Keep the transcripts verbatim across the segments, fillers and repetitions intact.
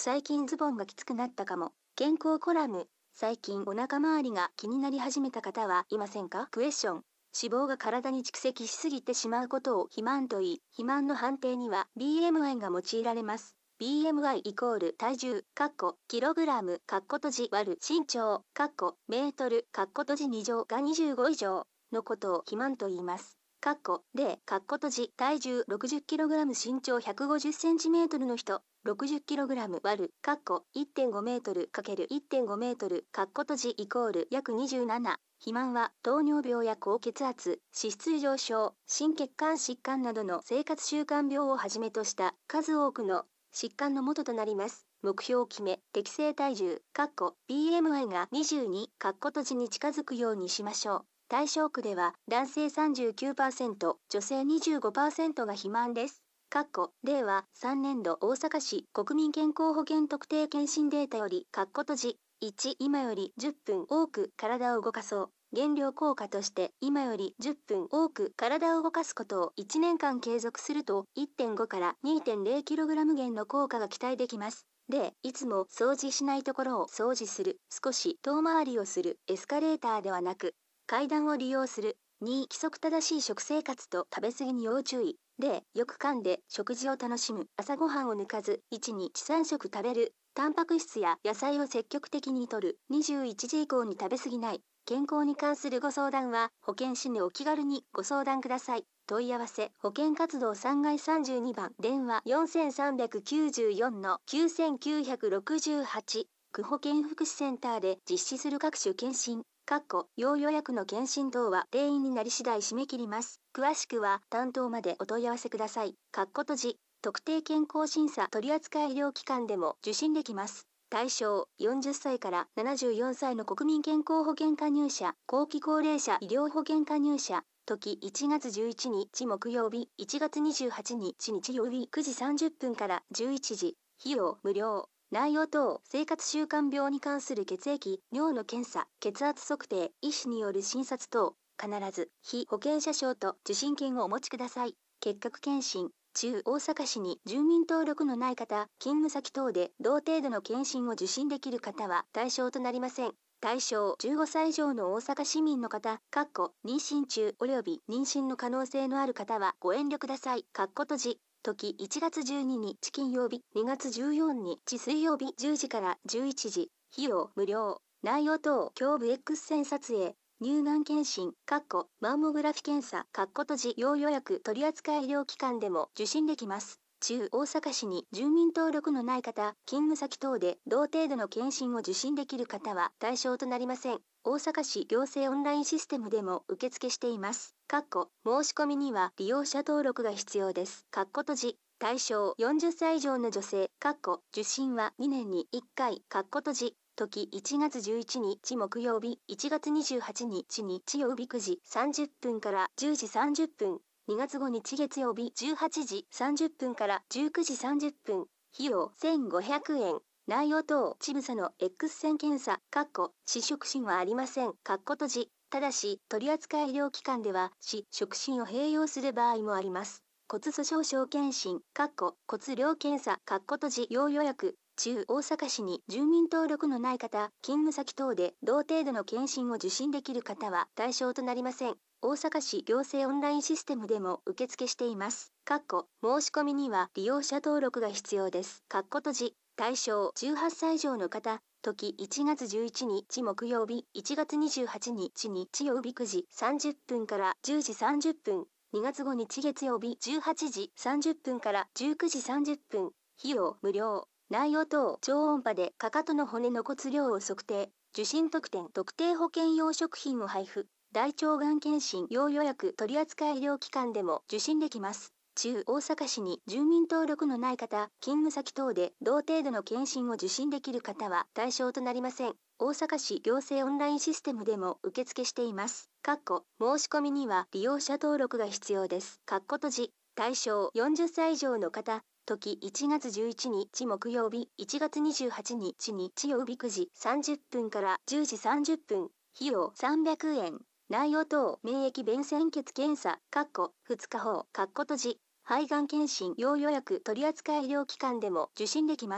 最近ズボンがきつくなったかも。健康コラム。最近お腹周りが気になり始めた方はいませんか？クエスチョン。脂肪が体に蓄積しすぎてしまうことを肥満と言い、肥満の判定には ビーエムアイ が用いられます。ビーエムアイ イコール体重、カッコ、キログラム、カッコ閉じ割る身長、カッコ、メートル、カッコ閉じに乗がにじゅうご以上のことを肥満と言います。カッコ、で、カッコ閉じ、体重 ろくじゅっキログラム 身長 ひゃくごじゅっセンチメートルの人、ろくじゅっキログラム 割る、カッコ、いってんごメートル ×いってんごメートル、カッコ閉じイコール約にじゅうなな。肥満は糖尿病や高血圧、脂質異常症、心血管疾患などの生活習慣病をはじめとした数多くの疾患の元となります。目標を決め、適正体重、カッコ、ビーエムアイ がにじゅうに、カッコ閉じに近づくようにしましょう。対象区では男性 さんじゅうきゅうパーセント、女性 にじゅうごパーセント が肥満です。カッコ、れいわさんねんど大阪市国民健康保険特定健診データより、カッコ閉じ、いち、今よりじゅっぷん多く体を動かそう。減量効果として今よりじゅっぷん多く体を動かすことをいちねんかん継続すると いってんご から にてんれいキログラム 減の効果が期待できます。で、いつも掃除しないところを掃除する。少し遠回りをする。エスカレーターではなく階段を利用する。に、規則正しい食生活と食べ過ぎに要注意。で、よく噛んで食事を楽しむ。朝ごはんを抜かずいちにちさん食食べる。タンパク質や野菜を積極的に摂る。にじゅういちじ以降に食べ過ぎない。健康に関するご相談は保健師にお気軽にご相談ください。問い合わせ保健活動さんがいさんじゅうにばん電話 よんさんきゅうよん きゅうきゅうろくはち区保健福祉センターで実施する各種検診、かっこ要予約の検診等は定員になり次第締め切ります。詳しくは担当までお問い合わせください。かっこ閉じ特定健康審査取扱医療機関でも受診できます。対象よんじゅっさいからななじゅうよんさいの国民健康保険加入者、後期高齢者医療保険加入者、時いちがつじゅういちにち木曜日、いちがつにじゅうはちにち日曜日くじさんじゅっぷんからじゅういちじ、費用無料。内容等、生活習慣病に関する血液、尿の検査、血圧測定、医師による診察等、必ず被保険者証と受診券をお持ちください。結核検診。中大阪市に住民登録のない方、勤務先等で同程度の検診を受診できる方は対象となりません。対象じゅうごさい以上の大阪市民の方、かっこ妊娠中及び妊娠の可能性のある方はご遠慮ください。かっこ閉じ。時いちがつじゅうににち金曜日、にがつじゅうよっか水曜日じゅうじからじゅういちじ、費用無料。内容等、胸部 X 線撮影。乳がん検診、かっこマンモグラフィ検査、かっこ閉じ要予約取扱医療機関でも受診できます。中大阪市に住民登録のない方、勤務先等で同程度の検診を受診できる方は対象となりません。大阪市行政オンラインシステムでも受付しています。かっこ申し込みには利用者登録が必要です。かっこ閉じ対象よんじゅっさい以上の女性、かっこ受診はにねんにいっかい、かっこ閉じ時いちがつじゅういちにち木曜日、いちがつにじゅうはちにち日曜日くじさんじゅっぷんからじゅうじさんじゅっぷん、にがつごにち月曜日じゅうはちじさんじゅっぷんからじゅうくじさんじゅっぷん、費用せんごひゃくえん。内容等、乳房の X 線検査、かっこ死触診はありません。かっこ閉じ。ただし、取扱医療機関では死触診を併用する場合もあります。骨粗鬆症検診、かっこ骨量検査、かっこ閉じ要予約。中大阪市に住民登録のない方、勤務先等で同程度の検診を受診できる方は対象となりません。大阪市行政オンラインシステムでも受付しています。かっこ申し込みには利用者登録が必要です。かっこ閉じ対象じゅうはっさい以上の方、時いちがつじゅういちにち木曜日、いちがつにじゅうはちにち日曜日くじさんじゅっぷんからじゅうじさんじゅっぷん、にがつごにち月曜日じゅうはちじさんじゅっぷんからじゅうくじさんじゅっぷん、費用無料。内容等、超音波でかかとの骨の骨量を測定、受診特典特定保険用食品を配布、大腸がん検診要予約取扱医療機関でも受診できます。中大阪市に住民登録のない方、勤務先等で同程度の検診を受診できる方は対象となりません。大阪市行政オンラインシステムでも受付しています。かっこ申し込みには利用者登録が必要です。かっこ閉じ対象よんじゅっさい以上の方、時いちがつじゅういちにち木曜日、いちがつにじゅうはちにち日曜日くじさんじゅっぷんからじゅうじさんじゅっぷん、費用さんびゃくえん。内容等、免疫便潜血検査、かっこふつかほう、かっこ閉じ肺がん検診要予約取扱医療機関でも受診できます。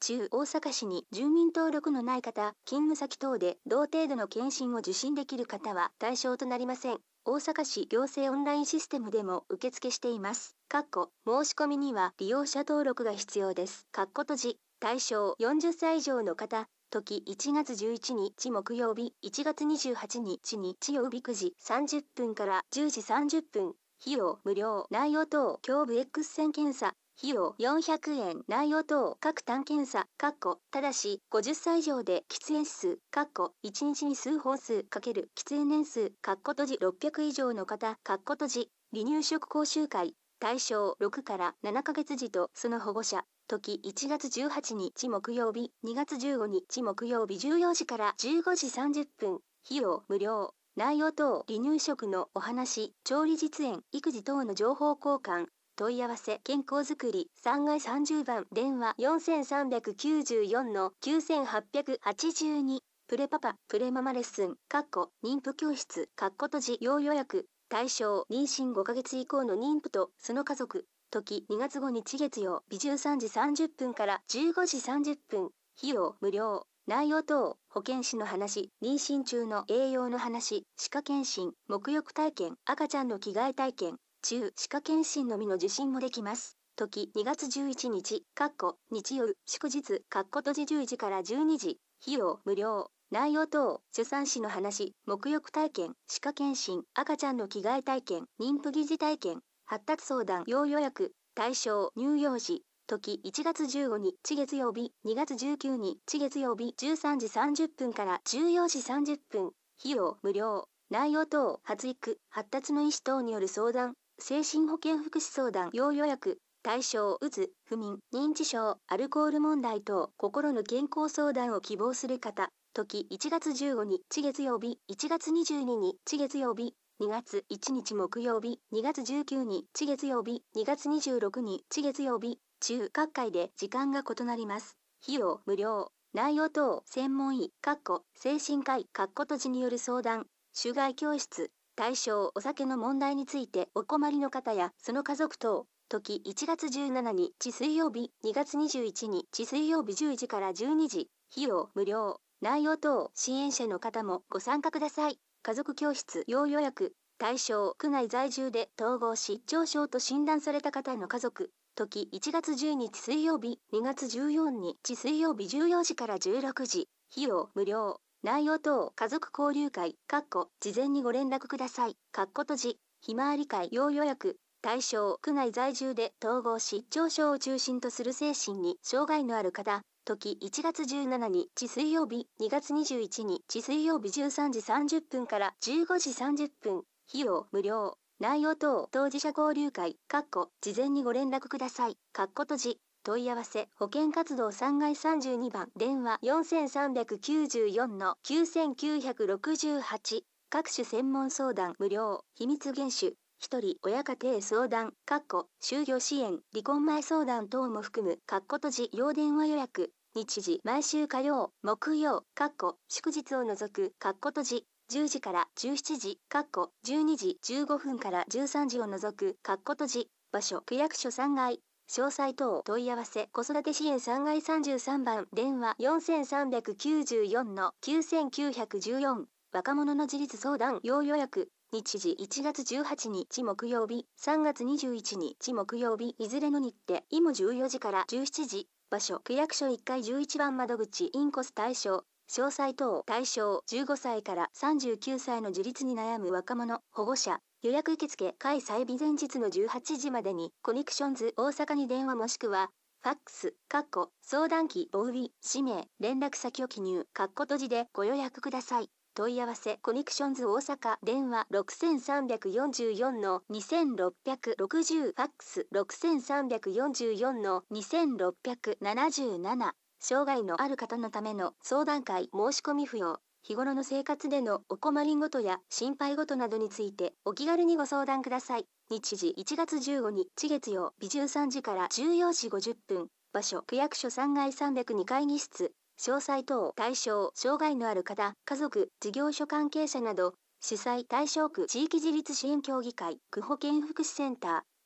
中大阪市に住民登録のない方、勤務先等で同程度の検診を受診できる方は対象となりません。大阪市行政オンラインシステムでも受付しています。かっこ申し込みには利用者登録が必要です。かっこ閉じ。対象よんじゅっさい以上の方。時いちがつじゅういちにち木曜日、いちがつにじゅうはちにち日曜日くじさんじゅっぷんからじゅうじさんじゅっぷん。費用無料。内容等胸部 X 線検査。費用よんひゃくえん。内容等各単検査。かっこただしごじゅっさい以上で喫煙数。かっこいちにちに数本数×喫煙年数。かっこ閉じろっぴゃく以上の方。かっこ閉じ。離乳食講習会。対象ろくからななかげつ児とその保護者。時いちがつじゅうはちにち木曜日、にがつじゅうごにち木曜日じゅうよじからじゅうごじさんじゅっぷん。費用無料。内容等離乳食のお話、調理実演、育児等の情報交換。問い合わせ健康づくりさんがいさんじゅうばん電話よんさんきゅうよんのきゅうはっはちに。プレパパプレママレッスンかっこ妊婦教室かっこ閉じ要予約。対象妊娠ごかげつ以降の妊婦とその家族。時にがつごにち月曜日じゅうさんじさんじゅっぷんからじゅうごじさんじゅっぷん。費用無料。内容等保健師の話、妊娠中の栄養の話、歯科検診、沐浴体験、赤ちゃんの着替え体験。中歯科検診のみの受診もできます。時にがつじゅういちにち、かっこ日曜祝日、かっこ閉じじゅうじからじゅうにじ。費用無料。内容等助産師の話、沐浴体験、歯科検診、赤ちゃんの着替え体験、妊婦疑似体験、発達相談要予約。対象乳幼児。時いちがつじゅうごにち月曜日、にがつじゅうくにち月曜日じゅうさんじさんじゅっぷんからじゅうよじさんじゅっぷん。費用無料。内容等発育、発達の医師等による相談。精神保健福祉相談要予約。対象うつ、不眠、認知症、アルコール問題等心の健康相談を希望する方。時いちがつじゅうごにち月曜日、いちがつにじゅうににち月曜日、にがついちにち木曜日、にがつじゅうくにち月曜日、にがつにじゅうろくにち月曜日。中各回で時間が異なります。費用無料。内容等専門医、かっこ精神科医、かっこ閉じによる相談。種外教室。対象お酒の問題についてお困りの方やその家族等。時いちがつじゅうしちにち水曜日、にがつにじゅういちにち水曜日じゅうじからじゅうにじ。費用無料。内容等支援者の方もご参加ください。家族教室要予約。対象区内在住で統合失調症と診断された方の家族。時いちがつじゅうににち水曜日、にがつじゅうよっか水曜日じゅうよじからじゅうろくじ。費用無料。内容等家族交流会、かっこ事前にご連絡ください。かっこ閉じ。ひまわり会要予約。対象区内在住で統合失調症を中心とする精神に障害のある方。時いちがつじゅうしちにち水曜日、にがつにじゅういちにち水曜日じゅうさんじさんじゅっぷんからじゅうごじさんじゅっぷん。費用無料。内容等当事者交流会、かっこ事前にご連絡ください。かっこ閉じ。問い合わせ保健活動さんがいさんじゅうにばん電話よんさんきゅうよんのきゅうきゅうろくはち。各種専門相談無料。秘密厳守。一人親家庭相談、かっこ就業支援、離婚前相談等も含む、かっこ閉じ要電話予約。日時毎週火曜、木曜、かっこ祝日を除く、かっこ閉じ。じゅうじからじゅうしちじ、かっこじゅうにじじゅうごふんからじゅうさんじを除く、かっこ閉じ。場所区役所さんがい。詳細等問い合わせ子育て支援さんがいさんじゅうさんばん電話よんさんきゅうよんのきゅうきゅういちよん。若者の自立相談要予約。日時いちがつじゅうはちにち木曜日、さんがつにじゅういちにち木曜日、いずれの日程、いもじゅうよじからじゅうしちじ。場所区役所いっかいじゅういちばん窓口インコス対象。詳細等対象じゅうごさいからさんじゅうきゅうさいの自立に悩む若者、保護者。予約受付開催日前日のじゅうはちじまでにコネクションズ大阪に電話もしくはファックス、かっこ相談機おうび、氏名、連絡先を記入、かっこ閉じでご予約ください。問い合わせコネクションズ大阪電話ろくさんよんよんのにろくろくゼロファックスろくさんよんよんのにろくななな。障害のある方のための相談会申し込み不要。日頃の生活でのお困りごとや心配ごとなどについてお気軽にご相談ください。日時いちがつじゅうごにち月曜日じゅうさんじからじゅうよじごじゅっぷん。場所区役所さんがいさんびゃくに会議室。詳細等対象障害のある方、家族、事業所関係者など主催対象区地域自立支援協議会区保健福祉センター。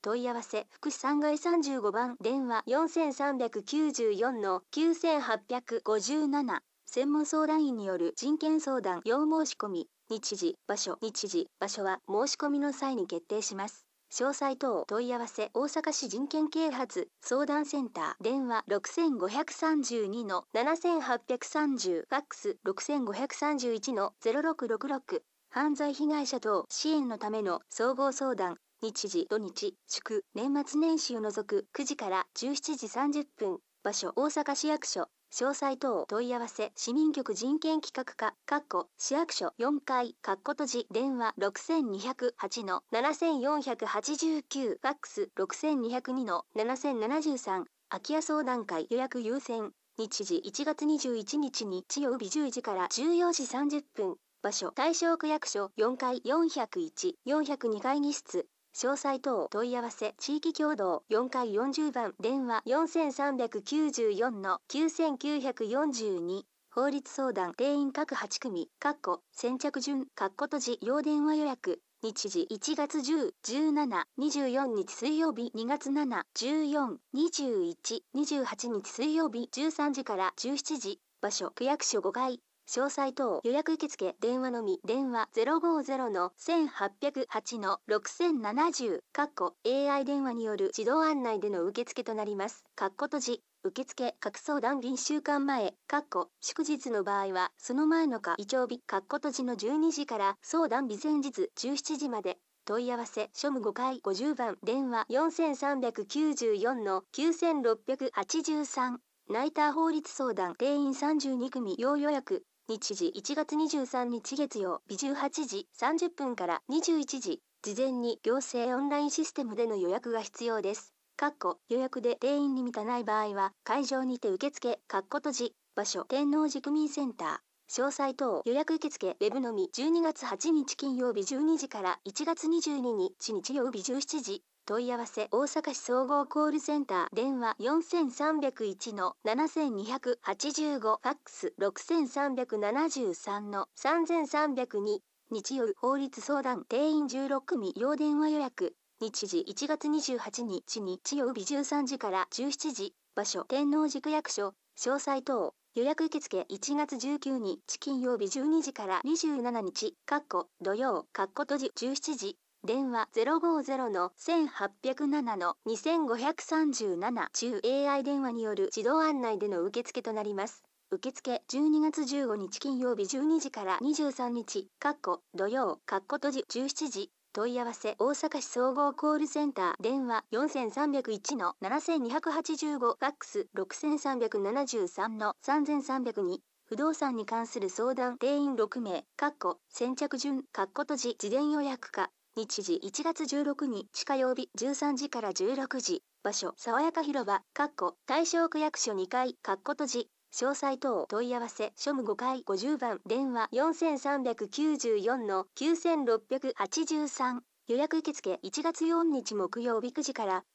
問い合わせ福祉さん階さんじゅうごばん電話よんさんきゅうよんのきゅうはっごなな。専門相談員による人権相談要申し込み。日時場所日時場所は申し込みの際に決定します。詳細等問い合わせ大阪市人権啓発相談センター電話ろくごさんにのななはちさんゼロファックスろくごさんいちのゼロろくろくろく。犯罪被害者等支援のための総合相談。日時土日祝年末年始を除くくじからじゅうしちじさんじゅっぷん。場所大阪市役所。詳細等問い合わせ市民局人権企画課かっこ市役所よんかいかっこ閉じ電話ろくにゼロはちのななよんはちきゅうファックスろくにゼロにのななななさん。空き家相談会予約優先。日時いちがつにじゅういちにち日曜日じゅうじからじゅうよじさんじゅっぷん。場所大正区役所よんかいよんまるいち、よんまるに会議室。詳細等問い合わせ地域共同よんかいよんじゅうばん電話よんさんきゅうよんのきゅうきゅうよんに。法律相談定員各はちくみかっこ先着順かっこ閉じ要電話予約。日時いちがつじゅう、じゅうしち、にじゅうよっか水曜日にがつなな、じゅうよん、にじゅういち、にじゅうはちにち水曜日じゅうさんじからじゅうしちじ。場所区役所ごかい。詳細等予約受付電話のみ電話ゼロごゼロのせんはっぴゃくはちのろくせんななじゅうかっこ エーアイ 電話による自動案内での受付となります。かっこ閉じ受付各相談日いっしゅうかんまえかっこ祝日の場合はその前のかいちょう日かっこ閉じのじゅうにじから相談日前日じゅうしちじまで。問い合わせ庶務ごかいごじゅうばん電話よんさんきゅうよんのきゅうろっはちさん。ナイター法律相談定員さんじゅうにくみ要予約。日時いちがつにじゅうさんにち月曜日じゅうはちじさんじゅっぷんからにじゅういちじ。事前に行政オンラインシステムでの予約が必要です。かっこ予約で定員に満たない場合は会場にて受付かっこ閉じ。場所天王寺区民センター。詳細等予約受付ウェブのみじゅうにがつはちにち金曜日じゅうにじからいちがつにじゅうににち日曜日じゅうしちじ。問い合わせ大阪市総合コールセンター電話よんさんゼロいちのななにはちごファックスろくさんななさんのさんさんゼロに。日曜法律相談定員じゅうろっくみ要電話予約。日時いちがつにじゅうはちにち日曜日じゅうさんじからじゅうしちじ。場所天王寺区役所。詳細等予約受付いちがつじゅうくにち金曜日じゅうにじからにじゅうしちにちかっこ土曜かっこ閉じじゅうしちじ。電話ゼロごゼロのせんはっぴゃくななのにせんごひゃくさんじゅうなな中 エーアイ 電話による自動案内での受付となります。受付じゅうにがつじゅうごにち金曜日じゅうにじからにじゅうさんにちかっこ土曜かっこ閉じじゅうしちじ。問い合わせ大阪市総合コールセンター電話よんさんゼロいちのななにはちごファックスろくさんななさんのさんさんゼロに。不動産に関する相談定員ろくめいかっこ先着順かっこ閉じ事前予約か。日時いちがつじゅうろくにち火曜日じゅうさんじからじゅうろくじ。場所爽やか広場かっこ大正区役所にかいかっこ閉じ。詳細等問い合わせ庶務ごかいごじゅうばん電話よんさんきゅうよんのきゅうろっはちさん。予約受付いちがつよっか木曜日くじから